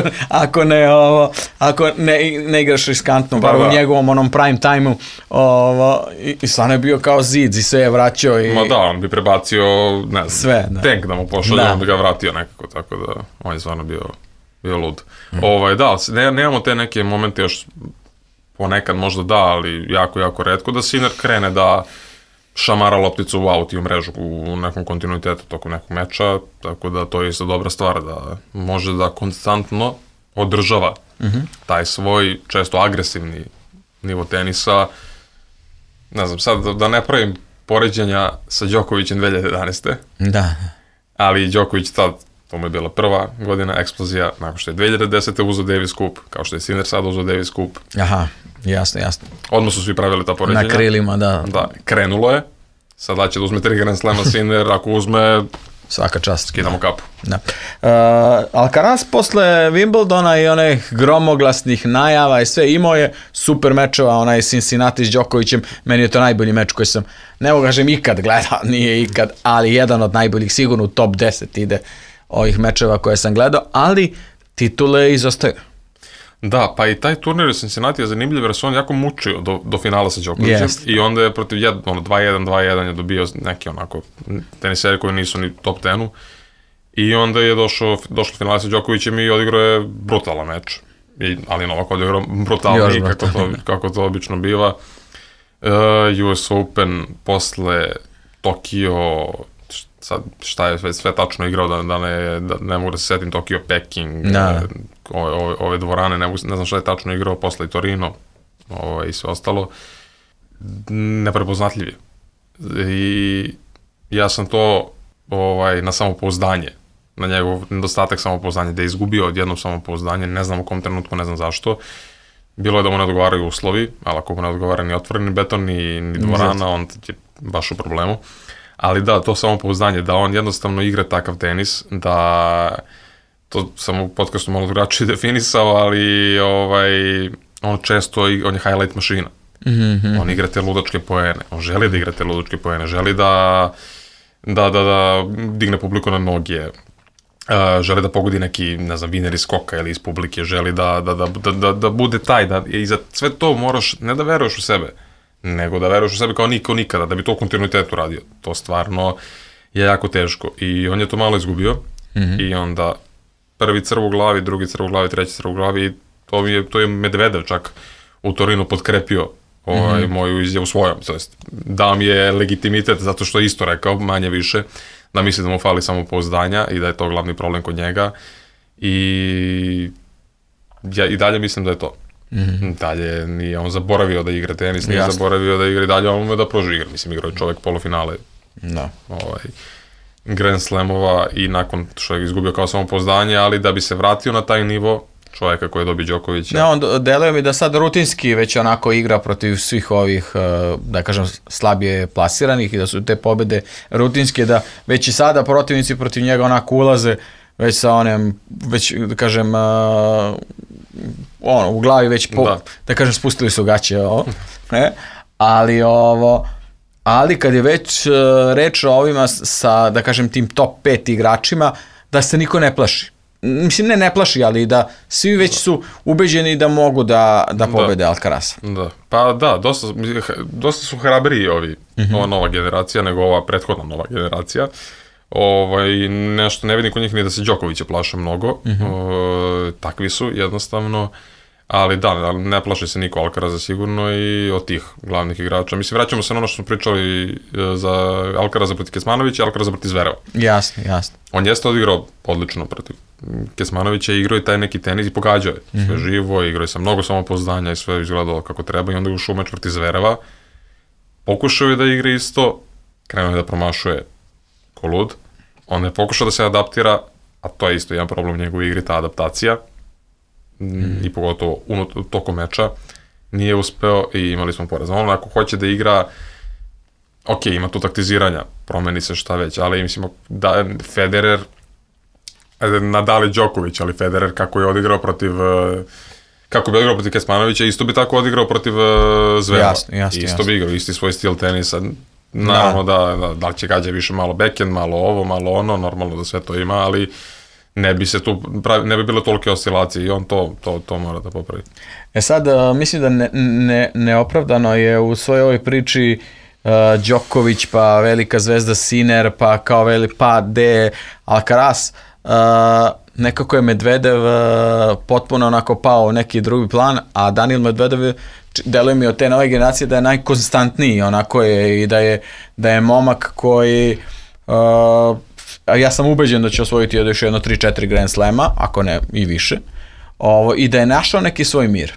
[SPEAKER 2] ako ne igraš riskantno, bar u njegovom onom prime time-u i stvarno je bio kao zid i sve je vraćao i...
[SPEAKER 3] Ma da, on bi prebacio, ne znam, tank da mu pošalje, on bi ga vratio nekako, tako da on je stvarno bio lud. Da, nemamo te neke momente još ponekad možda da, ali jako, jako retko da Sinner krene da šamara lopticu u aut i u mrežu u nekom kontinuitetu tokom nekog meča, tako da to je isto dobra stvar, da može da konstantno održava taj svoj često agresivni nivo tenisa. Ne znam, sad da ne pravim poređenja sa Đokovićem 2011.
[SPEAKER 2] Da.
[SPEAKER 3] Ali Đoković tad, to mu je bila prva godina eksplozija, nakon što je 2010. uzeo Davis Cup, kao što je Sinner sad uzeo Davis Cup.
[SPEAKER 2] Aha, jasno.
[SPEAKER 3] Odmah su svi pravili ta poređenja.
[SPEAKER 2] Na krilima, da.
[SPEAKER 3] Da, krenulo je. Sada će da uzme 3 Grand Slama Sinner, ako uzme...
[SPEAKER 2] Svaka čast.
[SPEAKER 3] Skidamo kapu.
[SPEAKER 2] Da. Alcaraz posle Wimbledona i onih gromoglasnih najava i sve imao je super mečeva, onaj Cincinnati s Đokovićem, meni je to najbolji meč koji sam, ne mogu kažem ikad gledao, nije ikad, ali jedan od najboljih, sigurno u top 10 ide ovih mečeva koje sam gledao, ali titule izostaju.
[SPEAKER 3] Da, pa i taj turnir u Cincinnati je zanimljiv jer se on jako mučio do finala sa Đokovićem i onda je protiv 2-1 je dobio neki onako teniseri koji nisu ni top 10-u i onda je došlo finala sa Đokovićem i odigrao je brutalan meč, ali Novak odigrao brutalniji kako to obično biva. US Open posle Tokio, sad šta je sve tačno igrao, da ne mogu da se setim, Tokio, Peking, ove dvorane, ne znam šta je tačno igrao, posle i Torino, i sve ostalo, neprepoznatljiv je. I ja sam to na samopouzdanje, na njegov nedostatak samopouzdanja, da je izgubio odjednom samopouzdanje, ne znam u kom trenutku, ne znam zašto. Bilo je da mu ne odgovaraju uslovi, ali ako mu ne odgovara ni otvoreni beton, ni dvorana, on je baš u problemu. Ali da, to samopouzdanje, da on jednostavno igra takav tenis, da, to sam u podcastu malo drugačije definisao, ali on često, on je highlight mašina. On igra te ludačke poene, on želi da igra te ludačke poene, želi da digne publiku na noge, želi da pogodi neki, ne znam, viner iz skoka ili iz publike, želi da bude taj, i za sve to moraš, ne da veruješ u sebe, nego da veruješ u sebe kao niko nikada, da bi to u kontinuitetu radio. To stvarno je jako teško i on je to malo izgubio i onda prvi crv u glavi, drugi crv u glavi, treći crv u glavi i to je Medvedev čak u Torinu potkrepio moju izjavu svojom, to jest dao mi je legitimitet zato što je isto rekao, manje više, da misli da mu fali samopouzdanja i da je to glavni problem kod njega i ja i dalje mislim da je to. Dalje nije on zaboravio da igra tenis, nije zaboravio da igra i dalje on ume da prođe igra, mislim igrao je čovjek polufinale Grand Slamova i nakon što je izgubio kao samopouzdanje, ali da bi se vratio na taj nivo čovjeka koji je dobio Đokovića.
[SPEAKER 2] Ne, on deluje mi da sad rutinski već onako igra protiv svih ovih, da kažem, slabije plasiranih i da su te pobjede rutinske, da već i sada protivnici protiv njega onako ulaze već sa onim, već da kažem, u glavi već, da kažem, spustili su gaće, ali kad je već reč o ovima sa, da kažem, tim top 5 igračima, da se niko ne plaši. Mislim, ne plaši, ali da svi već su ubeđeni da mogu da pobede Alcarasa.
[SPEAKER 3] Da, pa da, dosta su hrabriji ova nova generacija nego ova prethodna nova generacija. Nešto ne vidim kod njih ni da se Đokovića plaše mnogo, takvi su jednostavno, ali da, ne plaše se niko Alcaraza sigurno i od tih glavnih igrača. Mislim, vraćamo se na ono što smo pričali za Alcaraza protiv Kecmanovića i Alcaraza protiv Zvereva.
[SPEAKER 2] Jasno.
[SPEAKER 3] On jeste odigrao odlično protiv Kecmanovića, igrao je taj neki tenis i pogađao je sve živo, igrao je sa mnogo samopouzdanja i sve izgledalo kako treba i onda je ušao u meč protiv Zvereva, pokušao je da igra isto, krenuo je da promašuje ko lud, on je pokušao da se adaptira, a to je isto jedan problem u njegovoj igri, ta adaptacija, i pogotovo tokom meča, nije uspeo i imali smo poraz. On ako hoće da igra, ok, ima tu taktiziranja, promeni se šta već, ali mislim da Federer, Nadal i Đoković, ali Federer kako je odigrao protiv Kecmanovića, isto bi tako odigrao protiv Zvereva. Isto bi igrao, isti svoj stil tenisa. Naravno da li će gađa više malo backhand, malo ovo, malo ono, normalno da sve to ima, ali ne bi bilo tolike oscilacije i on to mora da popravi.
[SPEAKER 2] Sad, mislim da neopravdano je u svojoj ovoj priči Đoković, pa velika zvezda Sinner, pa kao Alcaraz, nekako je Medvedev potpuno onako pao u neki drugi plan, a Daniil Medvedev deluje mi od te nove generacije da je najkonstantniji onako je i da je momak koji ja sam ubeđen da će osvojiti još jedno 3-4 Grand Slema, ako ne i više, i da je našao neki svoj mir.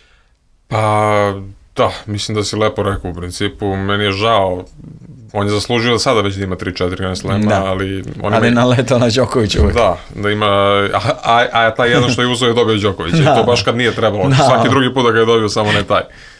[SPEAKER 3] Pa da, mislim da si lepo rekao u principu, meni je žao, on je zaslužio da sada već da ima 3-4 Grand Slema, ali
[SPEAKER 2] naletao na Đokovića uvijek.
[SPEAKER 3] Da ima, a taj jedan što je uzeo je dobio Đokovića i to baš kad nije trebalo, svaki drugi put da ga je dobio, samo ne taj.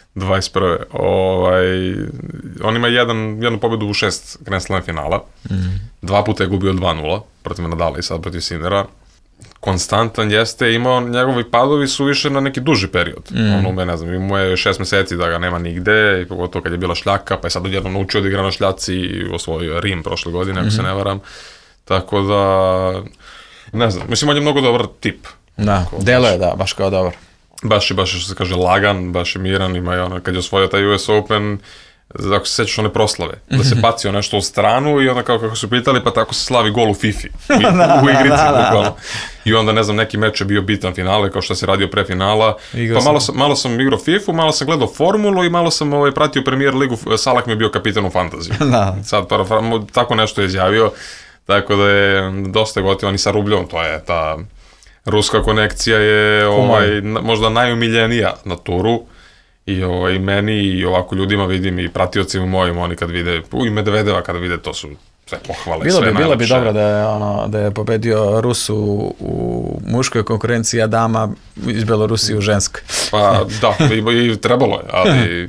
[SPEAKER 3] 21. On ima jednu pobjedu u 6 Grand Slam finala, 2 puta je gubio 2-0 protiv Nadala i sad protiv Sinnera. Konstantan jeste, njegovi padovi su više na neki duži period. Ne znam, imao je 6 meseci da ga nema nigde, i pogotovo kad je bila šljaka, pa je sad odjednom naučio da igra na šljaci i osvojio Rim prošle godine, ako se ne varam. Tako da, ne znam, mislim, on je mnogo dobar tip.
[SPEAKER 2] Da, delo je baš kao dobar.
[SPEAKER 3] Baš što se kaže lagan, baš je miran, ima kad je osvojio taj US Open, ako se sećaš one proslave, da se bacio nešto u stranu i onda kako su pitali, pa tako se slavi gol u FIFA u igrici. I onda, ne znam, neki meč je bio bitan finale, kao što se radio pre finala, pa malo sam igrao FIFA, malo sam gledao formulu i malo sam pratio Premier ligu, Salah mi je bio kapitan u fantaziju. Sad, tako nešto je izjavio, tako da je dosta gotivan i sa Rubljom, to je ta ruska konekcija je možda najumiljenija na turu. I meni i ovako ljudima vidim i pratiocima mojim, oni kad vide, i Medvedeva kada vide, to su sve pohvale, sve najlepše. Bilo bi dobro
[SPEAKER 2] da je pobedio Rusu u muškoj konkurenciji, a dama iz Belorusije u ženskoj.
[SPEAKER 3] Pa da, i trebalo je, ali...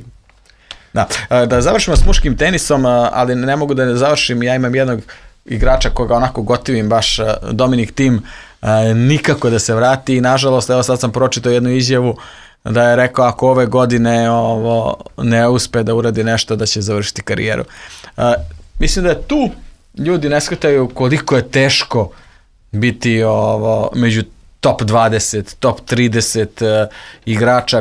[SPEAKER 2] Da završimo s muškim tenisom, ali ne mogu da ne završim, ja imam jednog igrača koga onako gotivim, baš Dominic Thiem, nikako da se vrati i nažalost, evo sad sam pročitao jednu izjavu da je rekao ako ove godine ne uspe da uradi nešto da će završiti karijeru. Mislim da je tu ljudi ne shvataju koliko je teško biti među top 20, top 30 igrača.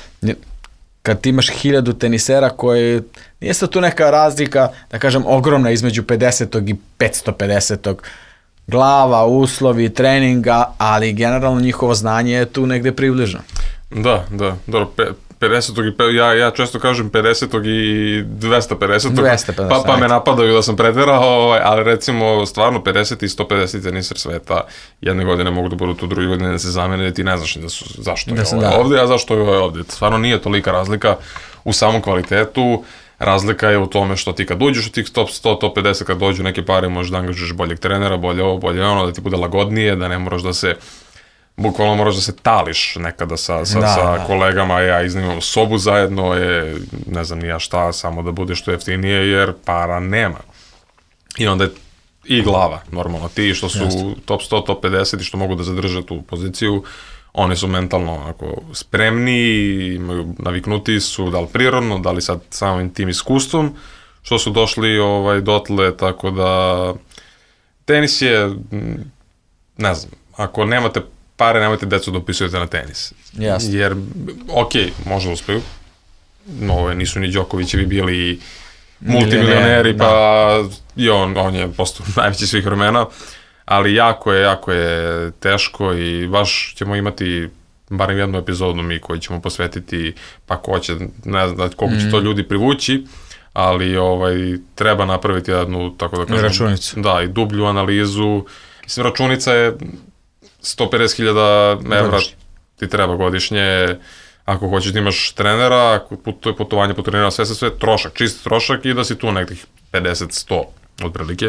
[SPEAKER 2] Kad ti imaš 1000 tenisera koji, nije sad tu neka razlika, da kažem, ogromna između 50. i 550. glava, uslovi, treninga, ali generalno njihovo znanje je tu negde približno.
[SPEAKER 3] Da, dobro, 50. Ja često kažem 50. i 250. Pa me napadaju da sam preterao, ali recimo stvarno 50 i 150 teniser sveta jedne godine mogu da budu tu, druge godine da se zamene, ti ne znaš zašto je ovdje, a zašto je ovdje. Stvarno nije tolika razlika u samom kvalitetu, razlika je u tome što ti kad uđeš u tih top 100, top 50, kad dođu neke pare možeš da angažuješ boljeg trenera, bolje ovo, bolje ono, da ti bude lagodnije, da ne moraš da se bukvalno moraš da se tališ nekada sa kolegama, ja iznimam sobu zajedno, ne znam ni ja šta, samo da bude što jeftinije, jer para nema. I onda je i glava, normalno, ti što su top 100, top 50 i što mogu da zadrže tu poziciju, oni su mentalno onako spremni, imaju, naviknuti su, da li prirodno, da li sad samim tim iskustvom, što su došli dotle, tako da tenis je, ne znam, ako nemate pare, nemojte decu da upisujete na tenis. Jer, možda uspeju, nisu ni Đokovićevi bili multimilioneri, pa i on je postao najveći svih vremena, ali jako je teško i baš ćemo imati barem jednu epizodu mi koji ćemo posvetiti, pa ko će, ne znam koliko će to ljudi privući, ali treba napraviti jednu, tako da kažem,
[SPEAKER 2] računicu.
[SPEAKER 3] Da, i dublju analizu. Mislim, računica je 150.000 evra ti treba godišnje, ako hoćeš da imaš trenera, to je putovanje po trenera, sve trošak, čist trošak i da si tu nekih 50-100 otprilike.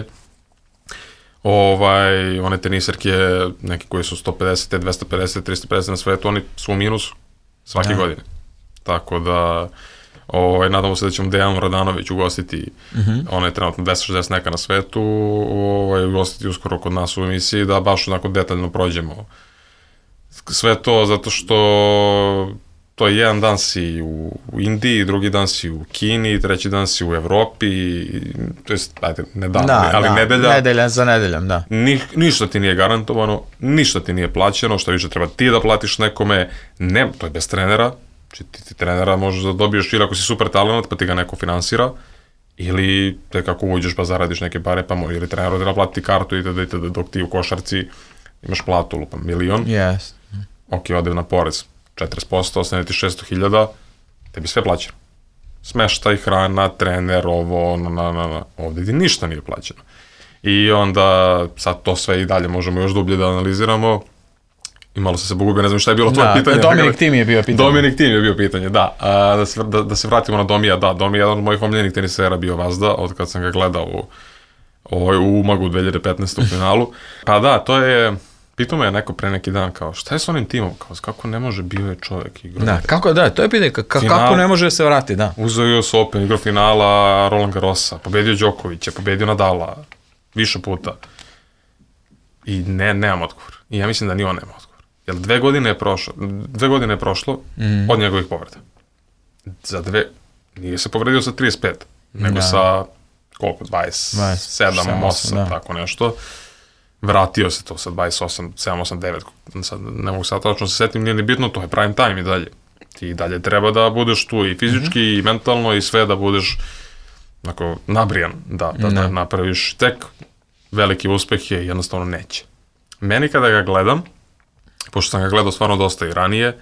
[SPEAKER 3] One teniserke, neki koji su 150, 250, 350 na svetu, oni su u minusu svake godine. Tako da, nadamo se da ćemo Dejanu Radanović ugostiti, ona je trenutno 260 neka na svetu, ugostiti uskoro kod nas u emisiji, da baš onako detaljno prođemo sve to, zato što to je jedan dan si u Indiji, drugi dan si u Kini, treći dan si u Evropi, to je, ne dan, ali nedelja.
[SPEAKER 2] Nedelja za nedeljom, da.
[SPEAKER 3] Ništa ti nije garantovano, ništa ti nije plaćeno, što više treba ti da platiš nekome, to je bez trenera, ti trenera možeš da dobiješ ili ako si super talent pa ti ga neko finansira, ili tek ako uđeš pa zaradiš neke pare pa ili trener da plati kartu itd. Dok ti u košarci imaš platu lupa $1.000.000, ok, ode na porez 40%, ostane ti 600.000, tebi sve plaćeno. Smeštaj, hrana, trener, ovdje ti ništa nije plaćeno. I onda sad to sve i dalje možemo još dublje da analiziramo. I malo sam se pogubio, ne znam šta je bilo tvoje pitanje.
[SPEAKER 2] Dominic Thiem je bio pitanje.
[SPEAKER 3] Dominic Thiem je bio pitanje, da. Da se vratimo na Domija, da, Domi je jedan od mojih omiljenih tenisera bio vazda, od kad sam ga gledao u Umagu 2015. u finalu. Pa da, to je, pitao me neko pre neki dan, kao, šta je s onim timom, kao, kako ne može, bio je čovjek igrao.
[SPEAKER 2] Da, kako, da, to je pitanje, kako ne može se vrati, da.
[SPEAKER 3] Uzeo je US Open, igrao finala Roland Garrosa, pobedio Đokovića, pobedio Nadala, više puta. I nemam odgovor. I ja mislim da ni on nema odgovor. Jer 2 godine je prošlo od njegovih povreda. Nije se povredio sa 35, nego sa koliko, 27, 8, tako nešto. Vratio se to sa 28, 7, 8, 9, sad ne mogu sad tačno se setim, nije ni bitno, to je prime time i dalje. Ti dalje treba da budeš tu i fizički i mentalno i sve da budeš onako nabrijan da napraviš tek veliki uspeh je jednostavno neće. Meni kada ga gledam, pošto sam ga gledao stvarno dosta i ranije,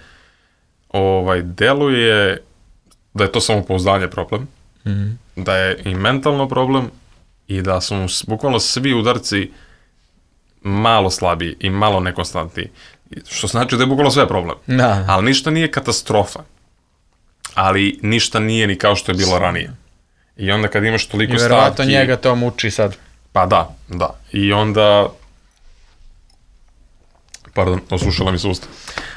[SPEAKER 3] deluje da je to samopouzdanje problem, da je i mentalno problem i da su mu bukvalno svi udarci malo slabiji i malo nekonstantniji. Što znači da je bukvalno sve problem.
[SPEAKER 2] Da.
[SPEAKER 3] Ali ništa nije katastrofa. Ali ništa nije ni kao što je bilo ranije. I onda kad imaš toliko stavki... I
[SPEAKER 2] verovatno njega to muči sad.
[SPEAKER 3] Pa da. I onda... Pardon, osušila mi se usta.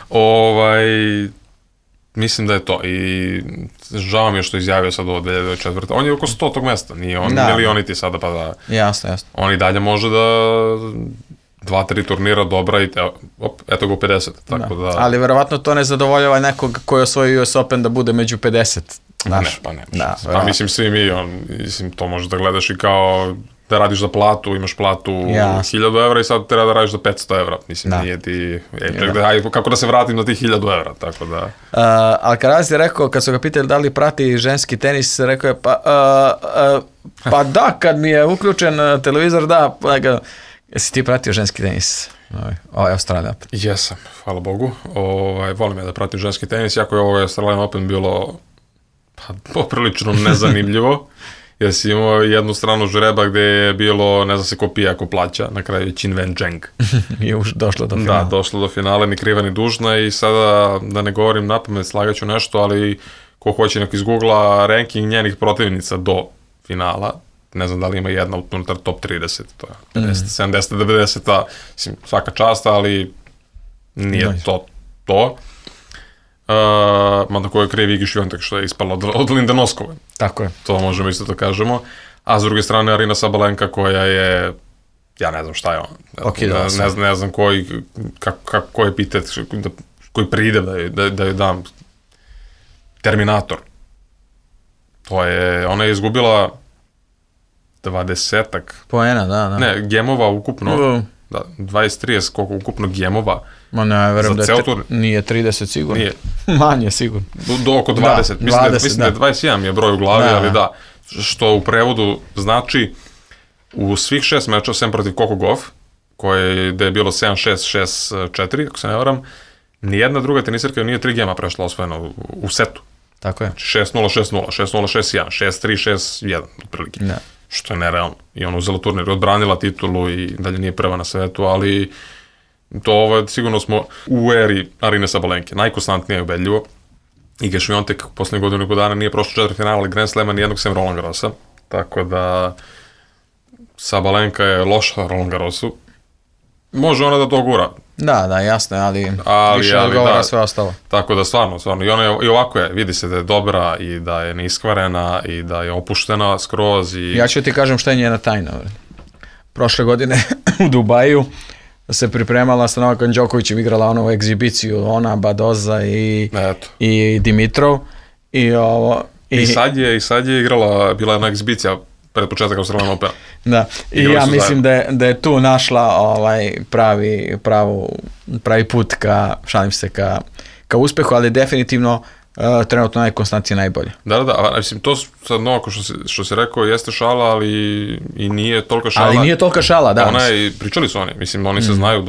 [SPEAKER 3] Mislim da je to. I žao mi je što izjavio sad ovo 2024. On je oko 100 tog mesta. Nije on milioniti sada pa da...
[SPEAKER 2] Jasno.
[SPEAKER 3] On i dalje može da 2-3 turnira dobra i eto ga u 50. Tako da...
[SPEAKER 2] Ali verovatno to ne zadovoljava nekog koji je osvojio US Open da bude među 50.
[SPEAKER 3] Znaš? Ne. Pa mislim svi mi, to možeš da gledaš i kao da radiš za platu, imaš platu 1000 evra i sad treba da radiš za 500 evra. Mislim, nije ti... kako da se vratim na tih 1000 evra, tako da...
[SPEAKER 2] Alcaraz je rekao, kad su ga pitali da li prati ženski tenis, rekao je pa da, kad mi je uključen televizor, da, jesi ti pratio ženski tenis? Ovo je Australian Open.
[SPEAKER 3] Jesam, hvala Bogu. Volim ja da pratim ženski tenis, jako je ovo Australian Open bilo poprilično nezanimljivo. Jer si imao jednu stranu žreba gde je bilo, ne znam se ko pije ako plaća, na kraju je Qin Wen Zheng.
[SPEAKER 2] I už došlo do finala.
[SPEAKER 3] Da, došlo do finala, ni kriva ni dužna i sada, da ne govorim napamet, slagaću nešto, ali ko hoće neko iz Google-a, ranking njenih protivnica do finala, ne znam da li ima jedna unutar top 30, to je 50, 70, 90, mislim, svaka čast, ali nije to. Mada koji je kriv Igi Świątek što je ispala od Linde Noskove.
[SPEAKER 2] Tako je.
[SPEAKER 3] To možemo isto da kažemo. A s druge strane Arina Sabalenka koja je, ja ne znam šta je on. Ne znam koji epitet, koji pride da je dam. Terminator. Ona je izgubila 20-ak.
[SPEAKER 2] Poena, da.
[SPEAKER 3] Ne, gemova ukupno. Da, 20-30, koliko ukupno gemova.
[SPEAKER 2] Ma ne, verujem da nije 30 sigurno. Nije. Manje sigurno.
[SPEAKER 3] Do oko 20. Mislim da je 21 je broj u glavi, ali da. Što u prevodu znači u svih 6 meča, sem protiv Coco Gauff, gde je bilo 7-6, 6-4, ako se ne varam, nijedna druga tenisarka nije 3 gema prešla osvojeno u setu.
[SPEAKER 2] Tako je.
[SPEAKER 3] 6-0, 6-0, 6-0, 6-1, 6-3, 6-1, otprilike. Ne. Što je nerealno. I ona uzela turnir, odbranila titulu i dalje nije prva na svetu, ali sigurno smo u eri Arine Sabalenke. Najkonstantnije je ubedljivo. Iga Świątek u poslednjih godinu i po dana nije prošlo 4 finala Grand Slema, nijednog sem Roland Garrosa. Tako da Sabalenka je loša Roland Garrosu. Može ona da to gura.
[SPEAKER 2] Da, jasno je, ali više odgovara sve ostalo.
[SPEAKER 3] Tako da stvarno. I ona i ovako je, vidi se da je dobra i da je neiskvarena i da je opuštena skroz.
[SPEAKER 2] Ja ću ti kažem šta je njena tajna. Prošle godine u Dubaju se pripremala sa Novakom Đokovićem, igrala onu egzibiciju, ona, Badoza i Dimitrov.
[SPEAKER 3] I sad je igrala, bila jedna egzibicija pred početak Australian Opena.
[SPEAKER 2] Da, i ja mislim da je tu našla pravi put ka uspehu, ali definitivno trenutno najkonstantnije najbolje.
[SPEAKER 3] Da, mislim, to sad Novako što si rekao jeste šala, ali i nije tolika šala.
[SPEAKER 2] Ali nije tolika šala, da.
[SPEAKER 3] Pričali su oni, mislim, oni se znaju,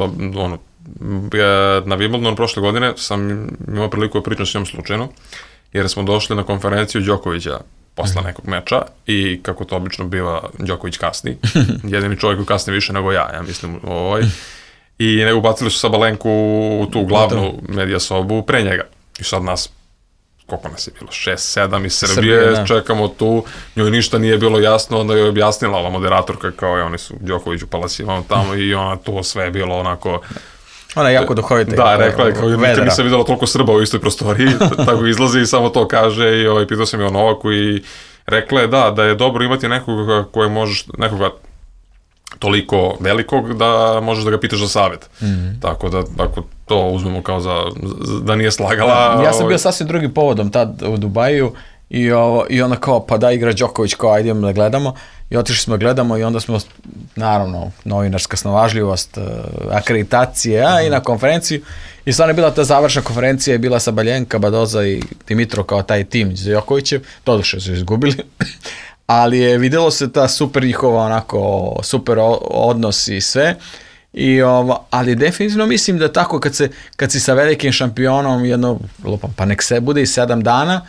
[SPEAKER 3] na Wimbledonu prošle godine sam imao priliku da pričam s njom slučajno, jer smo došli na konferenciju Đokovića posle nekog meča i kako to obično biva, Đoković kasni. Jedini čovjek koji kasni više nego ja mislim. I ne ubacili su Sabalenku u tu glavnu medija sobu pre njega. I sad nas, koliko nas je bilo, 6-7 iz Srbije, čekamo tu, njoj ništa nije bilo jasno, onda je objasnila ova moderatorka kao oni su Đoković u Palasivama tamo i ona to sve je bilo onako...
[SPEAKER 2] Ona je jako duhovita.
[SPEAKER 3] Da, rekla je, kao nikad nisam vidjela toliko Srba u istoj prostoriji, tako izlazi i samo to kaže i pitao sam je o Novaku i rekla je da je dobro imati nekoga koje možeš, nekoga toliko velikog da možeš da ga pitaš za savjet. Tako da, ako to uzmemo kao da nije slagala...
[SPEAKER 2] Ja sam bio sasvim drugim povodom tad u Dubaju i onda kao, pa da igra Đoković, kao ajde idemo da gledamo. I otišli smo gledamo i onda smo, naravno, novinarska snalažljivost, akreditacije i na konferenciju. I stvarno je bila ta završna konferencija, je bila Sabalenka, Badoza i Dimitrov kao taj tim za Đokovićem. Doduše su izgubili. ali je vidjelo se ta super njihova onako super odnos i sve. Ali definitivno mislim da tako kad si sa velikim šampionom pa nek se bude i 7 dana,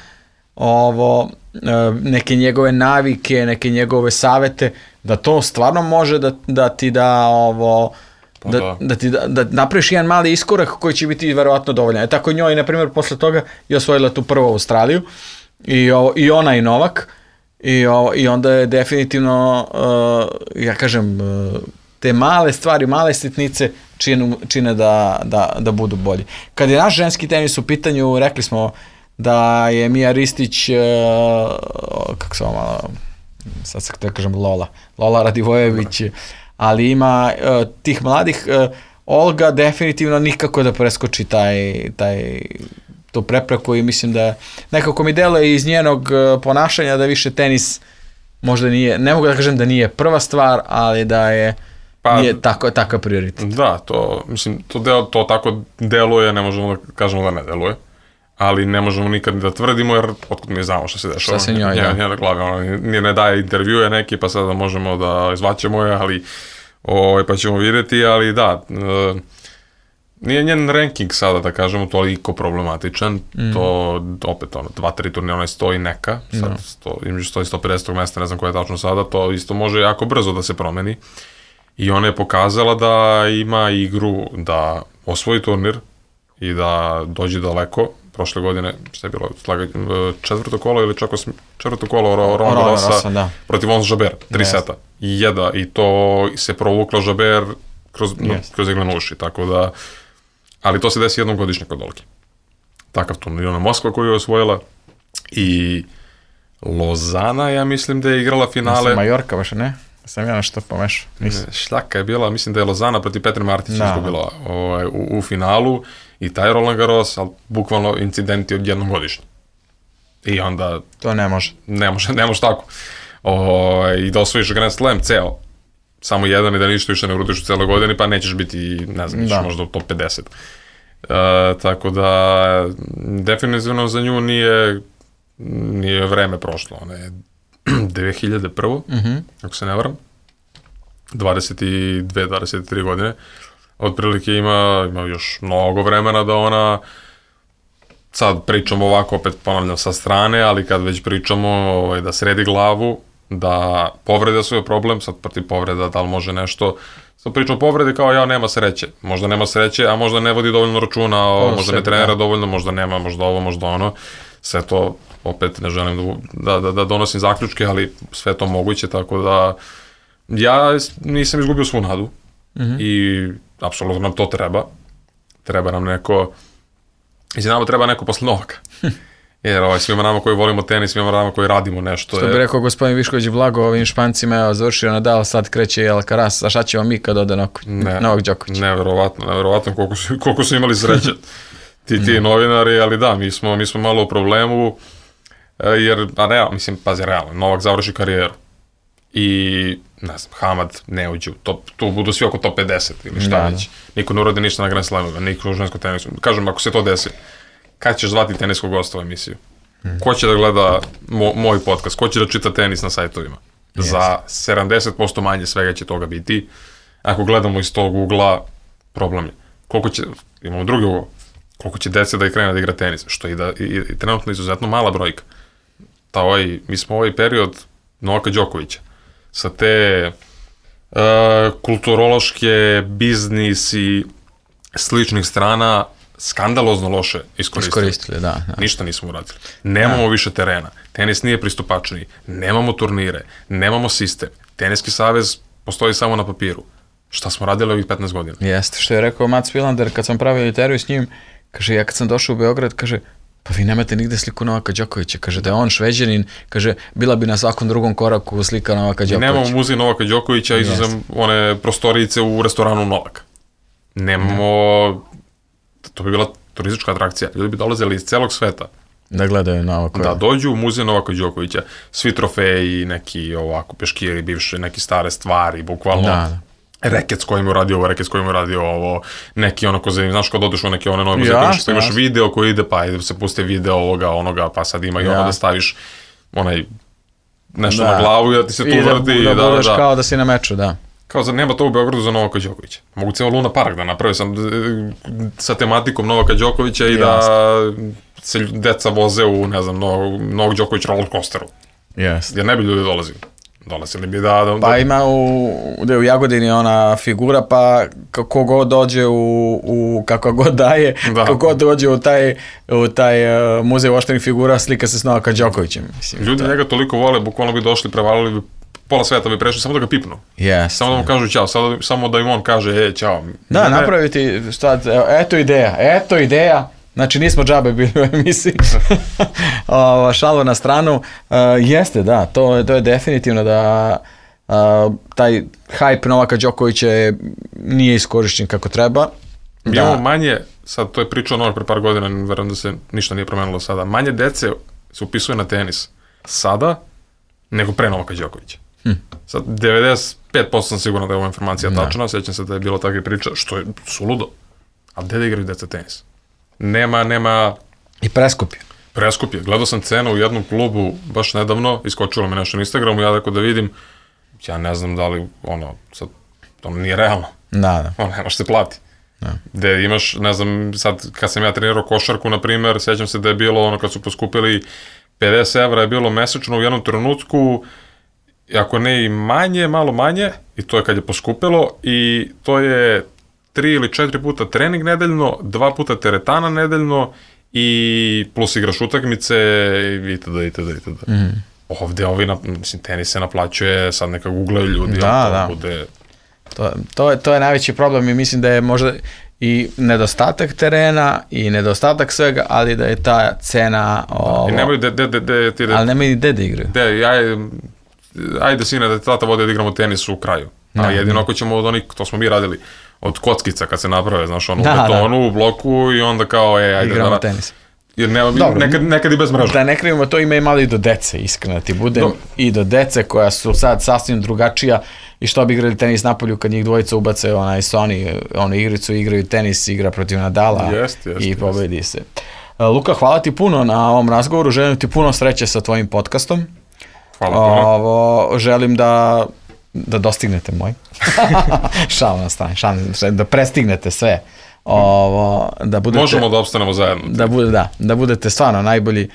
[SPEAKER 2] neke njegove navike, neke njegove savete, da to stvarno može da ti da da napraviš jedan mali iskorak koji će biti verovatno dovoljan. Tako njoj, na primjer, posle toga je osvojila tu prvu Australiju i ona i Novak i onda je definitivno ja kažem te male stvari, male sitnice čine da budu bolji. Kad je naš ženski tenis u pitanju, rekli smo da je Mija Ristić, kako se ovo sad se da kažem Lola Radivojević, ali ima tih mladih, Olga definitivno nikako da preskoči tu prepreku i mislim da nekako mi deluje iz njenog ponašanja da više tenis možda nije, ne mogu da kažem da nije prva stvar, ali da je nije takav prioritet.
[SPEAKER 3] Da, to tako deluje, ne možemo da kažemo da ne deluje, ali ne možemo nikad da tvrdimo, jer otkud mi znamo što se dešava.
[SPEAKER 2] Šta se njoj, da.
[SPEAKER 3] Njena glava, ne daje intervjue neki, pa sada možemo da izvaćemo je, ali pa ćemo vidjeti, ali da, nije njen ranking sada, da kažemo, toliko problematičan, to opet 2-3 turnira, ona stoji neka, sad između 100 i 150 mesta, ne znam koja je tačno sada, to isto može jako brzo da se promeni. I ona je pokazala da ima igru da osvoji turnir i da dođe daleko. Prošle godine, šta je bilo, četvrto kolo ili čak četvrto kolo Roland Garrosa protiv Ons Jabeur, 3 seta. I to se provukla Jabeur kroz iglenu uši, tako da, ali to se desi jednom godišnje kod Olge. Takav turnir. Ona Moskva koju je osvojila i Lozana, ja mislim da je igrala finale.
[SPEAKER 2] Majorka baš, ne? Sam ja nešto pomešao.
[SPEAKER 3] Šljaka je bila, mislim da je Lozana protiv Petre Martić izgubila u finalu i taj Roland Garros, ali bukvalno incidenti od jednom godišnje. I onda...
[SPEAKER 2] To ne može.
[SPEAKER 3] Ne može tako. I da osvojiš Grand Slam ceo, samo jedan i da ništa više ne urodiš u celoj godini, pa nećeš biti, ne znam, možda u top 50. Tako da, definitivno za nju nije vreme prošlo. Ona je 2001. Ako se ne varam, 22-23 godine, otprilike ima još mnogo vremena da ona, sad pričamo ovako, opet ponavljam sa strane, ali kad već pričamo da sredi glavu, da povrede svoj problem, sad protiv povreda da li može nešto, sad pričamo povrede kao nema sreće, možda nema sreće, a možda ne vodi dovoljno računa, možda ne trenira dovoljno, možda nema, možda ovo, možda ono, sve to opet ne želim da donosim zaključke, ali sve to moguće, tako da ja nisam izgubio svu nadu i apsolutno nam to treba. Treba nam neko, nama treba neko posle Novaka. Jer svima nama koji volimo tenis, svima nama koji radimo nešto.
[SPEAKER 2] Što bi rekao gospodin Višković Blago, ovim Špancima završio Nadal, sad kreće i Alcaraz, a šta ćemo mi kad ode Novak Đoković?
[SPEAKER 3] Neverovatno koliko su imali sreće ti novinari, ali da, mi smo malo u problemu, jer, realno, Novak završi karijeru i, ne znam, Hamad ne uđe, tu budu svi oko top 50 ili šta već, niko ne uradi ništa na Grand Slamu, niko u ženskom tenisu, kažem, ako se to desi, kad ćeš zvati teniskog gosta u emisiju? Ko će da gleda moj podcast, ko će da čita tenis na sajtovima? Za 70% manje svega će toga biti, ako gledamo iz tog ugla, problem je. Imamo drugi ugao, koliko će dece da krene da igra tenis, što je i trenutno izuzetno mala brojka. Mi smo ovaj period Novaka Đokovića sa te kulturološke, biznis i sličnih strana skandalozno loše iskoristili.
[SPEAKER 2] Da.
[SPEAKER 3] Ništa nismo uradili. Nemamo više terena, tenis nije pristupačniji, nemamo turnire, nemamo sistem, teniski savez postoji samo na papiru. Šta smo radili ovih 15 godina?
[SPEAKER 2] Jeste, što je rekao Mats Wilander kad sam pravio intervju s njim, kaže, ja kad sam došao u Beograd, kaže, pa vi nemate nigde sliku Novaka Đokovića, kaže da je on Šveđanin, kaže, bila bi na svakom drugom koraku slika Novaka Đokovića.
[SPEAKER 3] Nemamo muzej Novaka Đokovića, izuzem one prostorice u restoranu Novak. Nemamo, to bi bila turistička atrakcija, ljudi bi dolazili iz celog sveta.
[SPEAKER 2] Da gledaju Novaka.
[SPEAKER 3] Da dođu u muzej Novaka Đokovića, svi trofeji, neki ovako peškiri, bivše, neke stare stvari, bukvalno. Reket s kojim je uradio ovo, reket s kojim je uradio ovo, neki onako, znaš kad odeš u neke one nove muzeje, što imaš video koji ide, pa se puste video ovoga, pa sad ima i ono da staviš onaj nešto na glavu i da ti se tu vrti.
[SPEAKER 2] I da budeš kao da si na meču, da.
[SPEAKER 3] Kao zar nema to u Beogradu za Novaka Đokovića? Mogu ceo Luna Park da napravi sa tematikom Novaka Đokovića i da se deca voze u, ne znam, Novak Đoković roller coasteru. Jer ne bi ljudi dolazili bi da...
[SPEAKER 2] Pa ima u Jagodini ona figura, pa kako god dođe kako god daje, kako god dođe u taj muzej oštenih figura, slika se s Novaka Đokovićem.
[SPEAKER 3] Ljudi njega toliko vole, bukvalno bi došli, prevalili bi pola sveta bi prešli, samo da ga pipnu. Samo da mu kažu čao, samo da im on kaže čao.
[SPEAKER 2] Da, napraviti, eto ideja. Znači, nismo džabe bili u emisiji. Šalu na stranu. Jeste, da, to je definitivno da taj hype Novaka Đokovića nije iskorišćen kako treba.
[SPEAKER 3] Imamo manje, sad to je pričao Novak pre par godina, verujem da se ništa nije promenilo sada, manje dece se upisuje na tenis sada nego pre Novaka Đokovića. Sad, 95% sam sigurno da je ova informacija tačna, sjećam se da je bilo takve priča, što je suludo. A gde da igraju deca tenis? Nema...
[SPEAKER 2] I preskup je.
[SPEAKER 3] Preskup je. Gledao sam cenu u jednom klubu baš nedavno, iskočilo mi nešto na Instagramu, ja tako da vidim, ja ne znam da li, sad, to nije realno.
[SPEAKER 2] Da.
[SPEAKER 3] Nemaš se plati. Gde imaš, ne znam, sad kad sam ja trenirao košarku, na primer, sjećam se da je bilo kad su poskupili 50 evra je bilo mesečno u jednom trenutku, ako ne i manje, malo manje, i to je kad je poskupilo, i to je 3 ili 4 puta trening nedeljno, 2 puta teretana nedeljno i plus igraš utakmice itd. Ovde tenis se naplaćuje, sad neka googlaju ljudi, to bude...
[SPEAKER 2] To je najveći problem i mislim da je možda i nedostatak terena i nedostatak svega, ali da je ta cena...
[SPEAKER 3] I nemaju
[SPEAKER 2] ali nemaju ni gde da igraju.
[SPEAKER 3] Ajde sine da tata vode da igramo tenis u kraju. A jedino ako ćemo od onih, to smo mi radili, od kockica kad se naprave, znaš, u betonu, u bloku i onda kao, ajde
[SPEAKER 2] igramo tenis.
[SPEAKER 3] Jer nekad i bez mreža.
[SPEAKER 2] Da ne krivimo to, ima i malo i do dece, iskreno ti budem, i do dece koja su sad sasvim drugačija i što bi igrali tenis napolju kad njih dvojica ubace onaj Sony igricu, igraju tenis, igra protiv Nadala i pobedi se. Luka, hvala ti puno na ovom razgovoru, želim ti puno sreće sa tvojim podcastom.
[SPEAKER 3] Hvala puno.
[SPEAKER 2] Želim da dostignete moj. Šal na strani, da prestignete sve.
[SPEAKER 3] Možemo da opstanemo zajedno.
[SPEAKER 2] Da budete stvarno najbolji,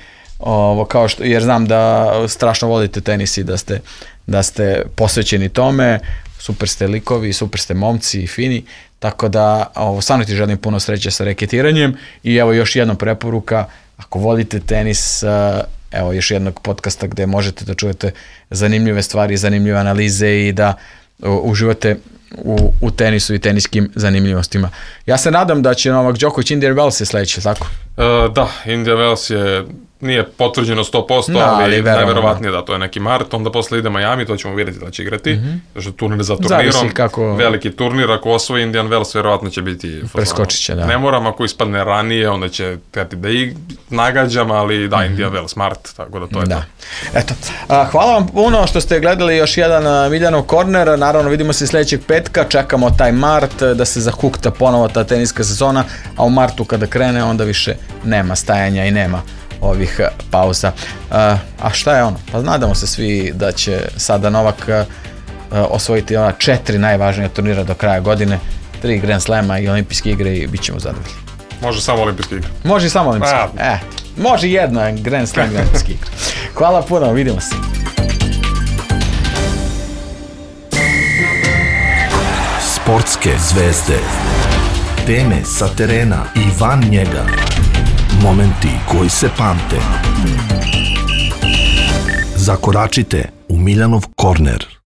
[SPEAKER 2] jer znam da strašno volite tenis i da ste posvećeni tome, super ste likovi, super ste momci i fini, tako da stvarno ti želim puno sreće sa reketiranjem i evo još jedna preporuka, ako volite tenis, evo još jednog podcasta gde možete da čujete zanimljive stvari, zanimljive analize i da uživate u tenisu i teniskim zanimljivostima. Ja se nadam da će Novak Đoković, Indian Wells je sledeći, tako?
[SPEAKER 3] Da, Indian Wells nije potvrđeno 100%, ali najverovatnije da to je neki mart, onda posle ide Miami, to ćemo vidjeti da će igrati, što je turnir za turnirom, veliki turnir, ako osvoji Indian Wells, verovatno će biti...
[SPEAKER 2] Preskočit će, da.
[SPEAKER 3] Ne moram, ako ispadne ranije, onda će trebati da i nagađam, ali da, Indian Wells, mart, tako da to je to.
[SPEAKER 2] Eto, hvala vam puno što ste gledali još jedan Miljanov korner, naravno vidimo se sljedećeg petka, čekamo taj mart, da se zahukta ponovo ta teniska sezona, a u martu kada krene, onda više nema stajanja i nema ovih pauza. A šta je ono? Pa nadamo se svi da će sada Novak osvojiti ona 4 najvažnija turnira do kraja godine, 3 Grand Slema i olimpijske igre i bit ćemo zadovoljni.
[SPEAKER 3] Može samo olimpijske igre.
[SPEAKER 2] Može samo olimpijske igre. Može jedna Grand Slam i olimpijske igre. Hvala puno, vidimo se.
[SPEAKER 1] Sportske zvezde. Teme sa terena i van njega. Momenti koji se pamte. Zakoračite u Miljanov korner.